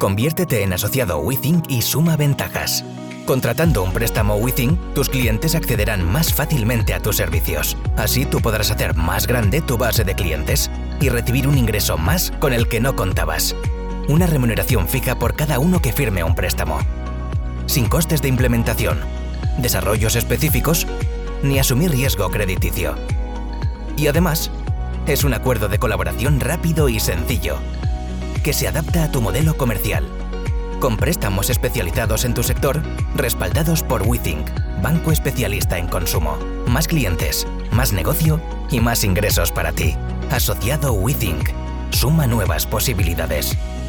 Conviértete en asociado WeThink y suma ventajas. Contratando un préstamo WeThink, tus clientes accederán más fácilmente a tus servicios. Así tú podrás hacer más grande tu base de clientes y recibir un ingreso más con el que no contabas. Una remuneración fija por cada uno que firme un préstamo. Sin costes de implementación, desarrollos específicos, ni asumir riesgo crediticio. Y además, es un acuerdo de colaboración rápido y sencillo, que se adapta a tu modelo comercial, con préstamos especializados en tu sector, respaldados por WeThink, banco especialista en consumo. Más clientes, más negocio y más ingresos para ti. Asociado WeThink. Suma nuevas posibilidades.